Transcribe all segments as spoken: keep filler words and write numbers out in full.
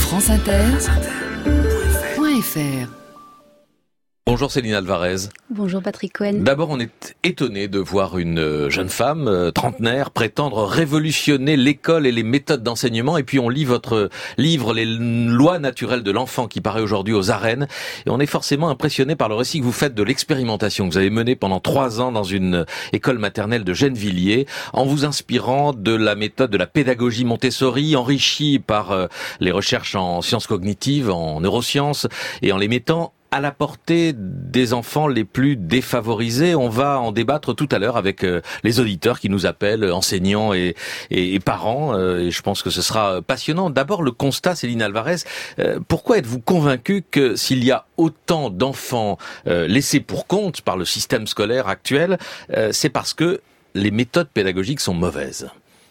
France Inter point F R. Bonjour Céline Alvarez. Bonjour Patrick Cohen. D'abord, on est étonné de voir une jeune femme euh, trentenaire prétendre révolutionner l'école et les méthodes d'enseignement. Et puis on lit votre livre Les lois naturelles de l'enfant qui paraît aujourd'hui aux arènes. Et on est forcément impressionné par le récit que vous faites de l'expérimentation que vous avez menée pendant trois ans dans une école maternelle de Gennevilliers, en vous inspirant de la méthode de la pédagogie Montessori, enrichie par euh, les recherches en sciences cognitives, en neurosciences, et en les mettant à la portée des enfants les plus défavorisés. On va en débattre tout à l'heure avec euh, les auditeurs qui nous appellent, enseignants et, et, et parents, euh, et je pense que ce sera passionnant. D'abord, le constat, Céline Alvarez, euh, pourquoi êtes-vous convaincu que s'il y a autant d'enfants euh, laissés pour compte par le système scolaire actuel, euh, c'est parce que les méthodes pédagogiques sont mauvaises ?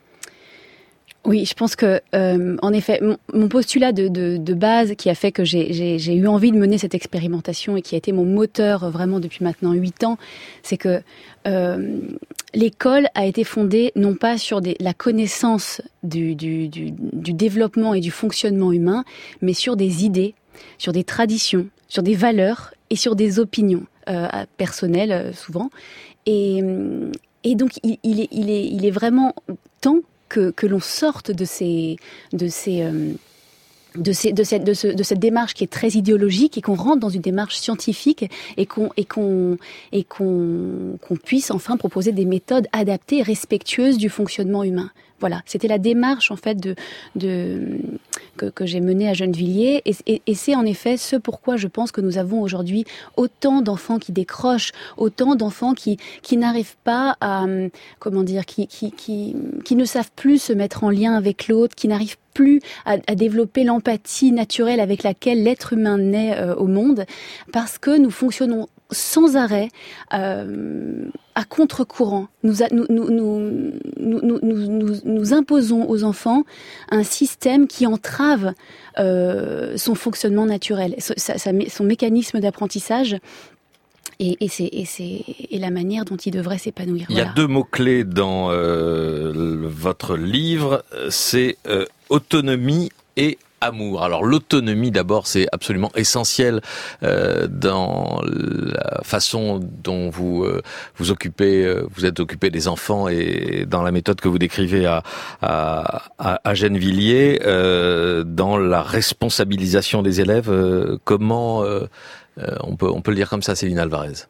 Oui, je pense que, euh, en effet, mon, mon postulat de, de, de base qui a fait que j'ai, j'ai, j'ai eu envie de mener cette expérimentation et qui a été mon moteur vraiment depuis maintenant huit ans, c'est que euh, l'école a été fondée non pas sur des, la connaissance du, du, du, du développement et du fonctionnement humain, mais sur des idées, sur des traditions, sur des valeurs et sur des opinions euh, personnelles euh, souvent. Et, et donc, il, il, est, il, est, il est vraiment temps Que, que l'on sorte de ces, de ces, euh, de ces, de cette, de ce, de cette démarche qui est très idéologique et qu'on rentre dans une démarche scientifique et qu'on, et qu'on, et qu'on, qu'on puisse enfin proposer des méthodes adaptées, respectueuses du fonctionnement humain. Voilà, c'était la démarche en fait de, de que, que j'ai menée à Gennevilliers et, et, et c'est en effet ce pourquoi je pense que nous avons aujourd'hui autant d'enfants qui décrochent, autant d'enfants qui qui n'arrivent pas à comment dire, qui qui qui qui ne savent plus se mettre en lien avec l'autre, qui n'arrivent plus à, à développer l'empathie naturelle avec laquelle l'être humain naît euh, au monde, parce que nous fonctionnons sans arrêt euh, à contre-courant. Nous, a, nous, nous, nous, nous, nous, nous, nous imposons aux enfants un système qui entrave euh, son fonctionnement naturel, sa, sa, son mécanisme d'apprentissage. Et, et, c'est, et, c'est, et la manière dont il devrait s'épanouir. Il y a voilà. deux mots-clés dans euh, le, votre livre, c'est euh, autonomie et amour. Alors l'autonomie d'abord, c'est absolument essentiel euh, dans la façon dont vous euh, vous occupez, euh, vous êtes occupé des enfants et dans la méthode que vous décrivez à à, à Gennevilliers, euh, dans la responsabilisation des élèves. Euh, comment euh, on peut on peut le dire comme ça, Céline Alvarez?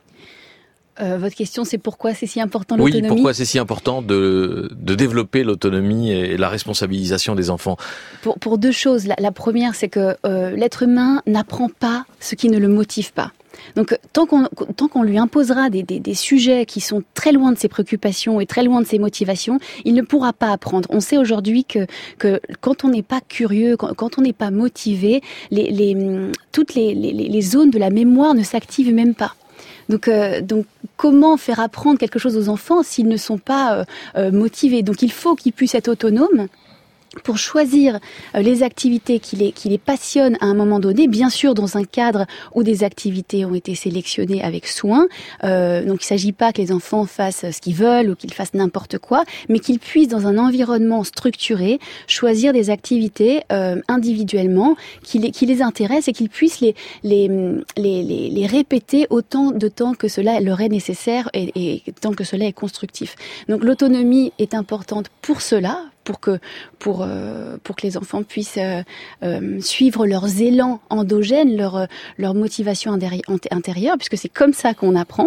Euh, votre question, c'est pourquoi c'est si important l'autonomie ? Oui, pourquoi c'est si important de, de développer l'autonomie et la responsabilisation des enfants ? Pour, pour deux choses. La, la première, c'est que euh, l'être humain n'apprend pas ce qui ne le motive pas. Donc, tant qu'on, tant qu'on lui imposera des, des, des sujets qui sont très loin de ses préoccupations et très loin de ses motivations, il ne pourra pas apprendre. On sait aujourd'hui que, que quand on n'est pas curieux, quand, quand on n'est pas motivé, les, les, toutes les, les, les zones de la mémoire ne s'activent même pas. Donc, euh, donc, comment faire apprendre quelque chose aux enfants s'ils ne sont pas euh, euh, motivés ? Donc, il faut qu'ils puissent être autonomes pour choisir euh, les activités qui les, qui les passionnent à un moment donné, bien sûr dans un cadre où des activités ont été sélectionnées avec soin. Euh, donc, il ne s'agit pas que les enfants fassent ce qu'ils veulent ou qu'ils fassent n'importe quoi, mais qu'ils puissent, dans un environnement structuré, choisir des activités euh, individuellement qui les, qui les intéressent et qu'ils puissent les, les, les, les, les répéter autant de temps que cela leur est nécessaire et, et tant que cela est constructif. Donc, l'autonomie est importante pour cela, pour que pour euh, pour que les enfants puissent euh, euh, suivre leurs élans endogènes, leur leur motivation intérieure, puisque c'est comme ça qu'on apprend.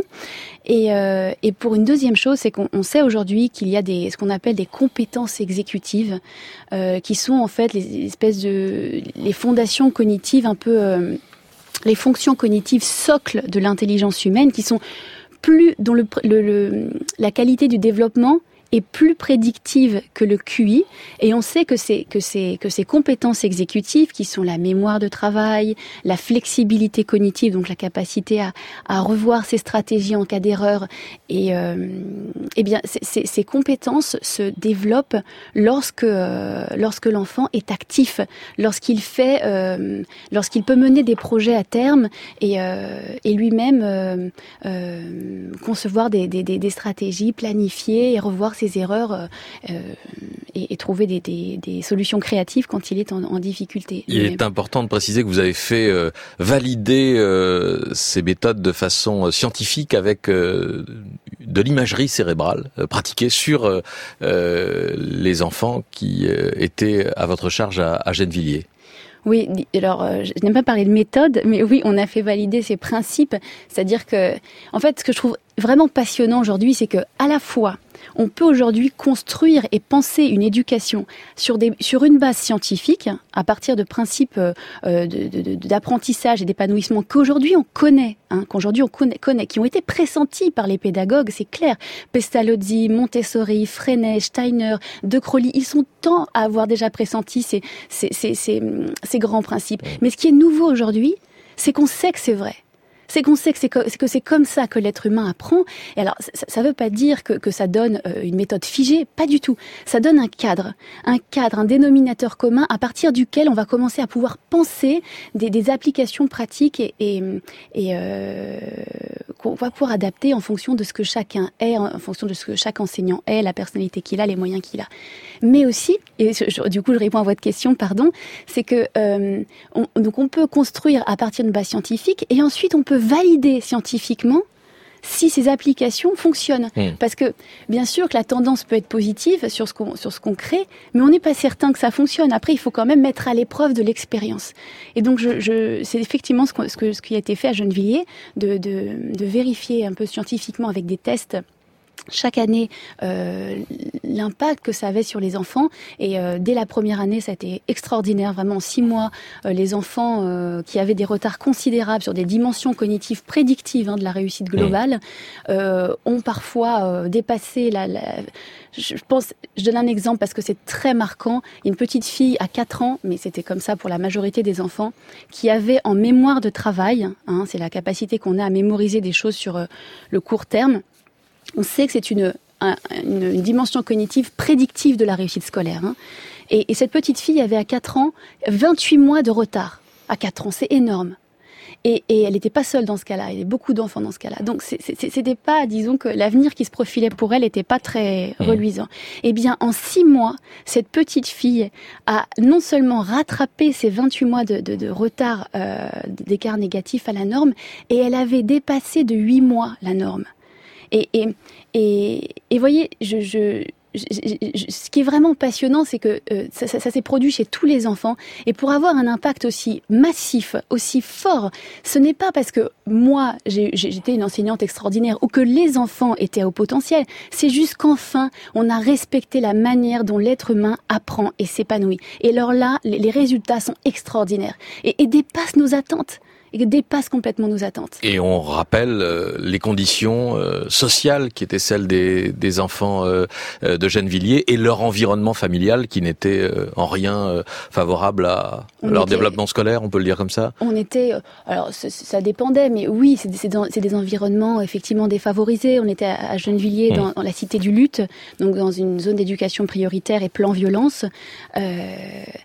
Et euh, et pour une deuxième chose, c'est qu'on on sait aujourd'hui qu'il y a des ce qu'on appelle des compétences exécutives, euh, qui sont en fait les espèces de les fondations cognitives un peu euh, les fonctions cognitives socles de l'intelligence humaine, qui sont plus dont le, le, le la qualité du développement est plus prédictive que le Q I, et on sait que c'est que c'est que ces compétences exécutives qui sont la mémoire de travail, la flexibilité cognitive, donc la capacité à à revoir ses stratégies en cas d'erreur, et euh, eh bien ces, ces compétences se développent lorsque euh, lorsque l'enfant est actif, lorsqu'il fait euh, lorsqu'il peut mener des projets à terme et euh, et lui-même euh, euh, concevoir des, des des des stratégies, planifier et revoir ses erreurs euh, et, et trouver des, des, des solutions créatives quand il est en, en difficulté. Il Mais... est important de préciser que vous avez fait euh, valider euh, ces méthodes de façon scientifique avec euh, de l'imagerie cérébrale euh, pratiquée sur euh, euh, les enfants qui euh, étaient à votre charge à, à Gennevilliers. Oui, alors euh, je n'aime pas parler de méthode, mais oui, on a fait valider ces principes. C'est-à-dire que, en fait, ce que je trouve vraiment passionnant aujourd'hui, c'est que à la fois, on peut aujourd'hui construire et penser une éducation sur, des, sur une base scientifique, à partir de principes euh, de, de, d'apprentissage et d'épanouissement qu'aujourd'hui on connaît, hein, qu'aujourd'hui on connaît, connaît, qui ont été pressentis par les pédagogues, c'est clair. Pestalozzi, Montessori, Freinet, Steiner, De Crowley, ils sont tant à avoir déjà pressenti ces, ces, ces, ces, ces grands principes. Mais ce qui est nouveau aujourd'hui, c'est qu'on sait que c'est vrai. C'est qu'on sait que c'est, que, que c'est comme ça que l'être humain apprend. Et alors, ça ne veut pas dire que, que ça donne une méthode figée, pas du tout. Ça donne un cadre, un cadre, un dénominateur commun à partir duquel on va commencer à pouvoir penser des, des applications pratiques et, et, et euh, qu'on va pouvoir adapter en fonction de ce que chacun est, en fonction de ce que chaque enseignant est, la personnalité qu'il a, les moyens qu'il a. Mais aussi, et je, du coup je réponds à votre question, pardon, c'est que euh, on, donc on peut construire à partir d'une base scientifique et ensuite on peut valider scientifiquement si ces applications fonctionnent. Mmh. Parce que, bien sûr que la tendance peut être positive sur ce qu'on, sur ce qu'on crée, mais on n'est pas certain que ça fonctionne. Après, il faut quand même mettre à l'épreuve de l'expérience. Et donc, je, je, c'est effectivement ce, que, ce, que, ce qui a été fait à Gennevilliers, de, de, de vérifier un peu scientifiquement avec des tests chaque année euh, l'impact que ça avait sur les enfants. Et euh, dès la première année, ça a été extraordinaire. Vraiment, en six mois, euh, les enfants euh, qui avaient des retards considérables sur des dimensions cognitives prédictives hein, de la réussite globale euh, ont parfois euh, dépassé la, la... Je pense, je donne un exemple parce que c'est très marquant. Il y a une petite fille à quatre ans, mais c'était comme ça pour la majorité des enfants, qui avait en mémoire de travail, hein, c'est la capacité qu'on a à mémoriser des choses sur euh, le court terme. On sait que c'est une, un, une, une dimension cognitive prédictive de la réussite scolaire. Hein. Et, et cette petite fille avait à quatre ans vingt-huit mois de retard. À quatre ans, c'est énorme. Et, et elle n'était pas seule dans ce cas-là. Il y avait beaucoup d'enfants dans ce cas-là. Donc c'est, c'est, c'était pas, disons que l'avenir qui se profilait pour elle n'était pas très reluisant. Eh bien, en six mois, cette petite fille a non seulement rattrapé ses vingt-huit mois de, de, de retard euh, d'écart négatif à la norme, et elle avait dépassé de huit mois la norme. Et, et, et, et voyez, je, je, je, je, ce qui est vraiment passionnant, c'est que euh, ça, ça, ça s'est produit chez tous les enfants. Et pour avoir un impact aussi massif, aussi fort, ce n'est pas parce que moi, j'ai, j'étais une enseignante extraordinaire ou que les enfants étaient à haut potentiel. C'est juste qu'enfin, on a respecté la manière dont l'être humain apprend et s'épanouit. Et alors là, les, les résultats sont extraordinaires et, et dépassent nos attentes. Et dépasse complètement nos attentes. Et on rappelle euh, les conditions euh, sociales qui étaient celles des, des enfants euh, de Gennevilliers et leur environnement familial qui n'était euh, en rien euh, favorable à on leur était, développement scolaire, on peut le dire comme ça. On était, euh, alors ça, ça dépendait, mais oui, c'est, c'est, c'est des environnements effectivement défavorisés. On était à, à Gennevilliers, mmh. dans, dans la cité du Luth, donc dans une zone d'éducation prioritaire et plan violence. Euh,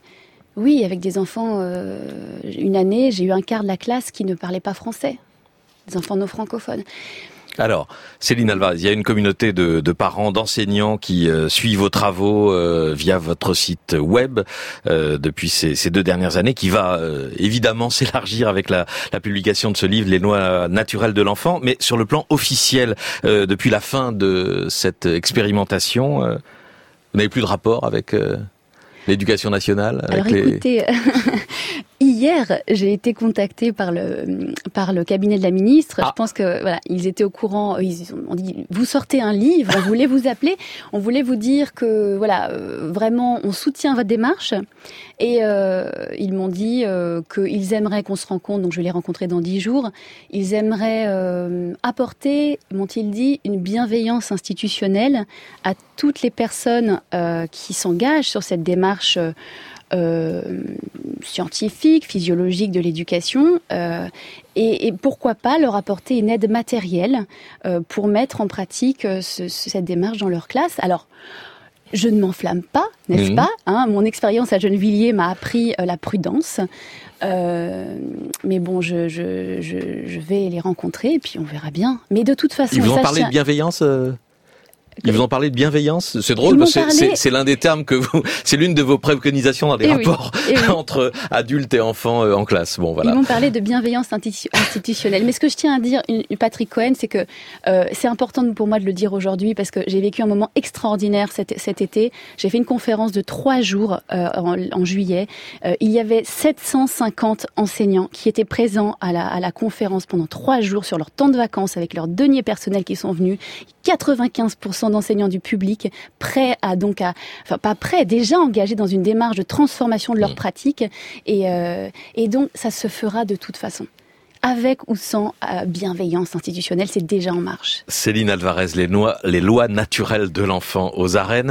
Oui, avec des enfants, euh, une année, j'ai eu un quart de la classe qui ne parlait pas français, des enfants non francophones. Alors, Céline Alvarez, il y a une communauté de, de parents, d'enseignants qui euh, suivent vos travaux euh, via votre site web euh, depuis ces, ces deux dernières années, qui va euh, évidemment s'élargir avec la, la publication de ce livre, Les lois naturelles de l'enfant. Mais sur le plan officiel, euh, depuis la fin de cette expérimentation, euh, vous n'avez plus de rapport avec... Euh l'éducation nationale avec Alors écoutez, les... hier, j'ai été contactée par le, par le cabinet de la ministre. Ah. Je pense que voilà, ils étaient au courant. Ils ont dit, vous sortez un livre, on voulait vous appeler, on voulait vous dire que voilà, euh, vraiment, on soutient votre démarche. Et euh, ils m'ont dit euh, qu'ils aimeraient qu'on se rencontre, donc je vais les rencontrer dans dix jours. Ils aimeraient euh, apporter, m'ont-ils dit, une bienveillance institutionnelle à toutes les personnes euh, qui s'engagent sur cette démarche euh, scientifique, physiologique de l'éducation, euh, et, et pourquoi pas leur apporter une aide matérielle euh, pour mettre en pratique euh, ce, cette démarche dans leur classe. Alors, je ne m'enflamme pas, n'est-ce mmh. pas hein, mon expérience à Gennevilliers m'a appris euh, la prudence. Euh, mais bon, je, je, je, je vais les rencontrer et puis on verra bien. Mais de toute façon... Ils vous ont parlé de bienveillance euh... Ils vous ont parlé de bienveillance? C'est drôle, parce que parlé... c'est, c'est l'un des termes que vous, c'est l'une de vos préconisations dans les et rapports oui, oui. entre adultes et enfants en classe. Bon, voilà. Ils m'ont parlé de bienveillance institutionnelle. Mais ce que je tiens à dire, Patrick Cohen, c'est que euh, c'est important pour moi de le dire aujourd'hui parce que j'ai vécu un moment extraordinaire cet, cet été. J'ai fait une conférence de trois jours euh, en, en juillet. Euh, il y avait sept cent cinquante enseignants qui étaient présents à la, à la conférence pendant trois jours sur leur temps de vacances avec leurs deniers personnels qui sont venus. quatre-vingt-quinze pour cent d'enseignants du public prêts à donc à, enfin pas prêts, déjà engagés dans une démarche de transformation de leur pratique et euh, et donc ça se fera de toute façon. Avec ou sans euh, bienveillance institutionnelle, c'est déjà en marche. Céline Alvarez, les, noix, les lois naturelles de l'enfant aux arènes.